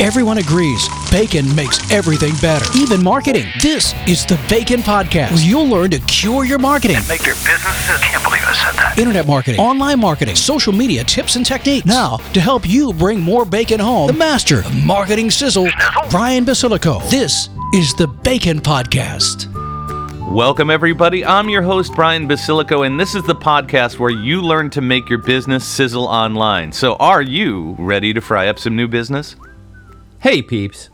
Everyone agrees bacon makes everything better, even marketing. This is the Bacon Podcast, where you'll learn to cure your marketing. And make your business. I can't believe I said that. Internet marketing, online marketing, social media tips and techniques. Now, to help you bring more bacon home, the master of marketing sizzle, Brian Basilico. This is the Bacon Podcast. Welcome, everybody. I'm your host, Brian Basilico, and this is the podcast where you learn to make your business sizzle online. So are you ready to fry up some new business? Hey peeps.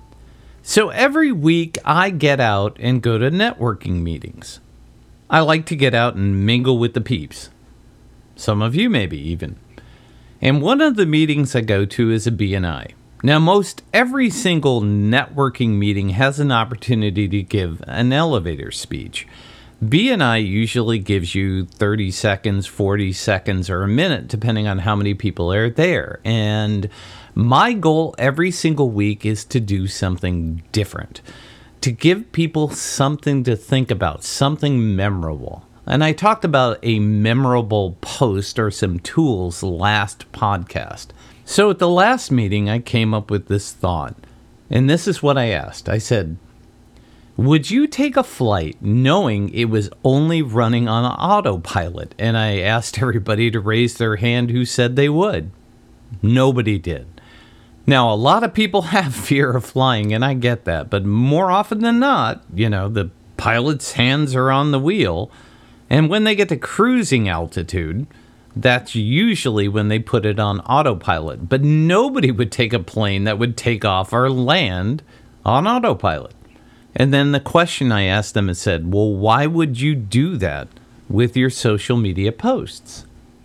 So every week I get out and go to networking meetings. I like to get out and mingle with the peeps. Some of you maybe even. And one of the meetings I go to is a BNI. Now most every single networking meeting has an opportunity to give an elevator speech. BNI usually gives you 30 seconds, 40 seconds, or a minute, depending on how many people are there. And my goal every single week is to do something different, to give people something to think about, something memorable. And I talked about a memorable post or some tools last podcast. So at the last meeting, I came up with this thought, and this is what I asked. I said, would you take a flight knowing it was only running on autopilot? And I asked everybody to raise their hand who said they would. Nobody did. Now, a lot of people have fear of flying, and I get that. But more often than not, the pilot's hands are on the wheel. And when they get to cruising altitude, that's usually when they put it on autopilot. But nobody would take a plane that would take off or land on autopilot. And then the question I asked them is said, well, why would you do that with your social media posts?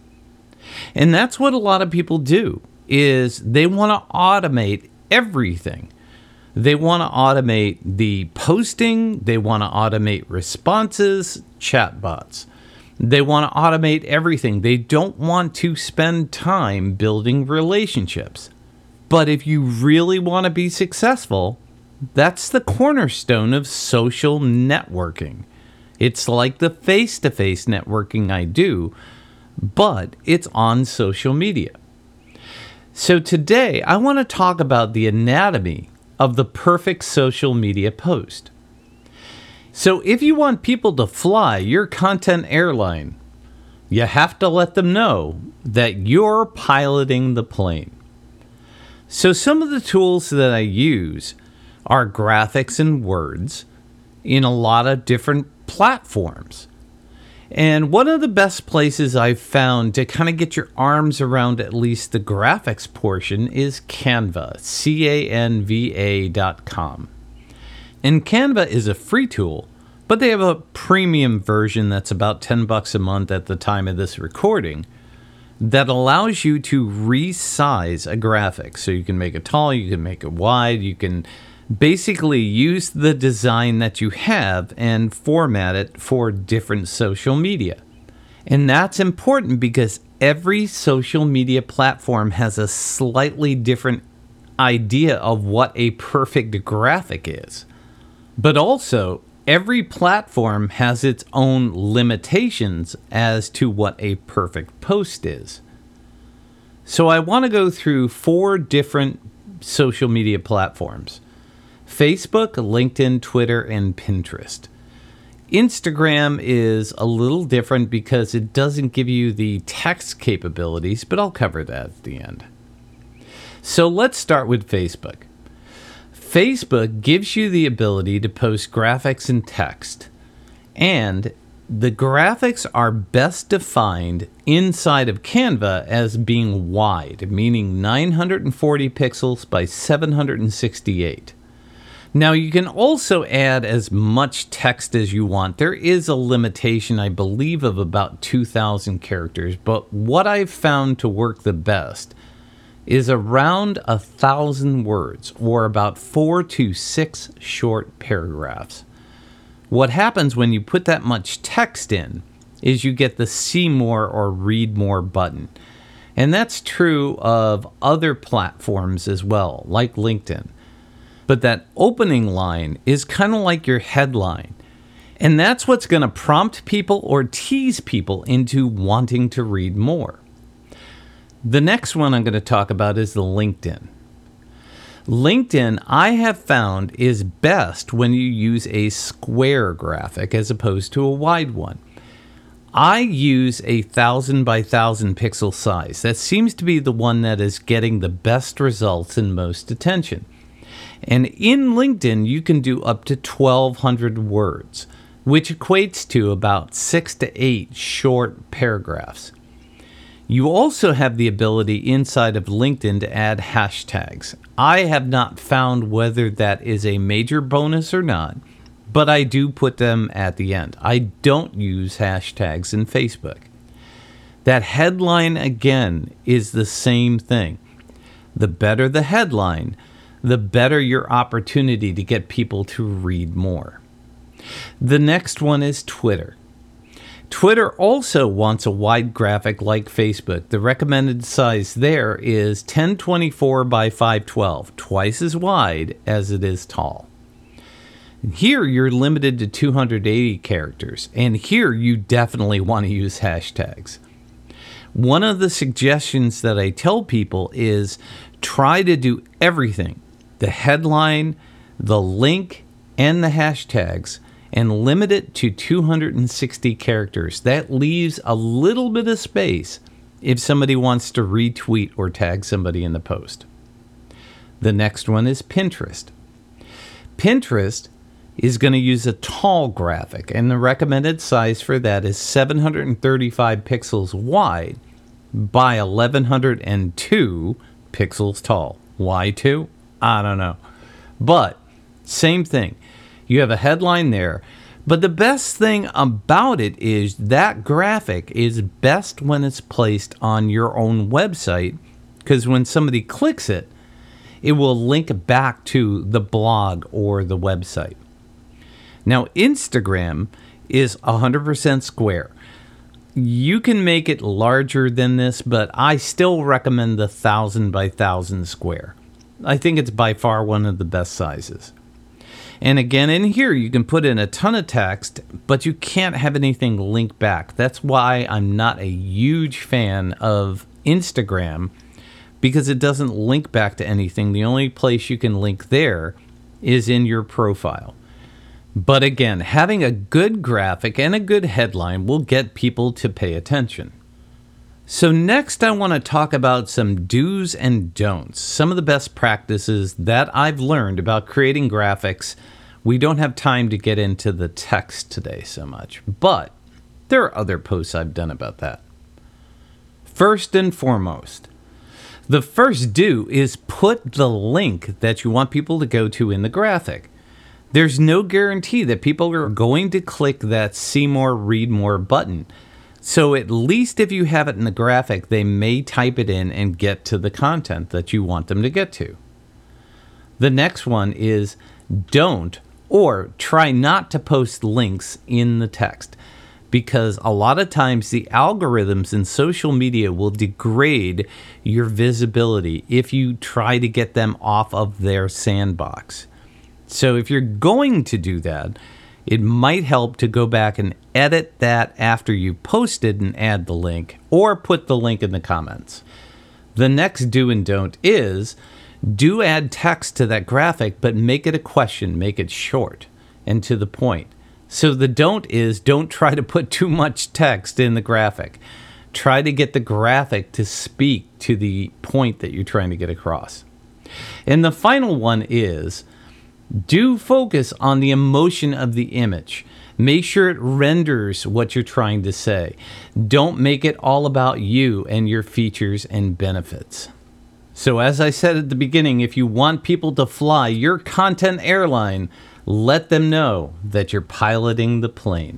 And that's what a lot of people do, is they want to automate everything. They want to automate the posting. They want to automate responses, chatbots. They want to automate everything. They don't want to spend time building relationships. But if you really want to be successful, that's the cornerstone of social networking. It's like the face-to-face networking I do, but it's on social media. So today, I want to talk about the anatomy of the perfect social media post. So if you want people to fly your content airline, you have to let them know that you're piloting the plane. So some of the tools that I use are graphics and words in a lot of different platforms. And one of the best places I've found to kind of get your arms around at least the graphics portion is Canva, Canva.com. And Canva is a free tool, but they have a premium version that's about $10 a month at the time of this recording that allows you to resize a graphic. So you can make it tall, you can make it wide, you can basically use the design that you have and format it for different social media. And that's important because every social media platform has a slightly different idea of what a perfect graphic is. But also, every platform has its own limitations as to what a perfect post is. So I want to go through 4 different social media platforms: Facebook, LinkedIn, Twitter, and Pinterest. Instagram is a little different because it doesn't give you the text capabilities, but I'll cover that at the end. So let's start with Facebook. Facebook gives you the ability to post graphics and text, and the graphics are best defined inside of Canva as being wide, meaning 940 pixels by 768. Now, you can also add as much text as you want. There is a limitation, I believe, of about 2,000 characters, but what I've found to work the best is around 1,000 words, or about 4 to 6 short paragraphs. What happens when you put that much text in is you get the see more or read more button. And that's true of other platforms as well, like LinkedIn. But that opening line is kind of like your headline. And that's what's going to prompt people or tease people into wanting to read more. The next one I'm going to talk about is the LinkedIn. LinkedIn, I have found, is best when you use a square graphic as opposed to a wide one. I use a 1,000 by 1,000 pixel size. That seems to be the one that is getting the best results and most attention. And in LinkedIn, you can do up to 1,200 words, which equates to about 6 to 8 short paragraphs. You also have the ability inside of LinkedIn to add hashtags. I have not found whether that is a major bonus or not, but I do put them at the end. I don't use hashtags in Facebook. That headline, again, is the same thing. The better the headline, the better your opportunity to get people to read more. The next one is Twitter. Twitter also wants a wide graphic like Facebook. The recommended size there is 1024 by 512, twice as wide as it is tall. Here you're limited to 280 characters, and here you definitely want to use hashtags. One of the suggestions that I tell people is try to do everything, the headline, the link, and the hashtags, and limit it to 260 characters. That leaves a little bit of space if somebody wants to retweet or tag somebody in the post. The next one is Pinterest. Pinterest is going to use a tall graphic, and the recommended size for that is 735 pixels wide by 1102 pixels tall. Why 2? I don't know. But same thing. You have a headline there, but the best thing about it is that graphic is best when it's placed on your own website, because when somebody clicks it, it will link back to the blog or the website. Now, Instagram is 100% square. You can make it larger than this, but I still recommend the 1,000 by 1,000 square. I think it's by far one of the best sizes. And again, in here, you can put in a ton of text, but you can't have anything link back. That's why I'm not a huge fan of Instagram, because it doesn't link back to anything. The only place you can link there is in your profile. But again, having a good graphic and a good headline will get people to pay attention. So next, I want to talk about some do's and don'ts, some of the best practices that I've learned about creating graphics. We don't have time to get into the text today so much, but there are other posts I've done about that. First and foremost, the first do is put the link that you want people to go to in the graphic. There's no guarantee that people are going to click that see more, read more button. So at least if you have it in the graphic, they may type it in and get to the content that you want them to get to. The next one is don't or try not to post links in the text, because a lot of times the algorithms in social media will degrade your visibility if you try to get them off of their sandbox. So if you're going to do that, it might help to go back and edit that after you posted and add the link, or put the link in the comments. The next do and don't is do add text to that graphic, but make it a question, make it short and to the point. So the don't is don't try to put too much text in the graphic. Try to get the graphic to speak to the point that you're trying to get across. And the final one is do focus on the emotion of the image. Make sure it renders what you're trying to say. Don't make it all about you and your features and benefits. So as I said at the beginning, if you want people to fly your content airline, let them know that you're piloting the plane.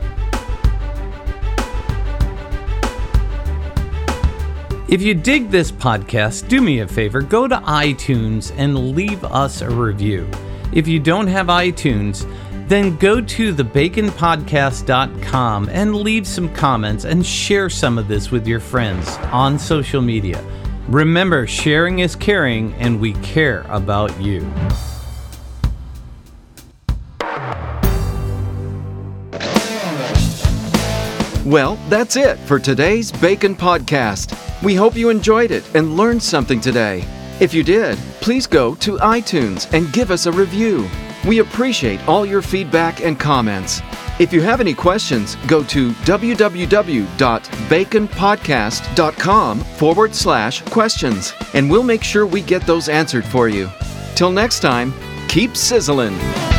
If you dig this podcast, do me a favor, go to iTunes and leave us a review. If you don't have iTunes, then go to thebaconpodcast.com and leave some comments and share some of this with your friends on social media. Remember, sharing is caring, and we care about you. Well, that's it for today's Bacon Podcast. We hope you enjoyed it and learned something today. If you did, please please go to iTunes and give us a review. We appreciate all your feedback and comments. If you have any questions, go to www.baconpodcast.com/questions, and we'll make sure we get those answered for you. Till next time, keep sizzling.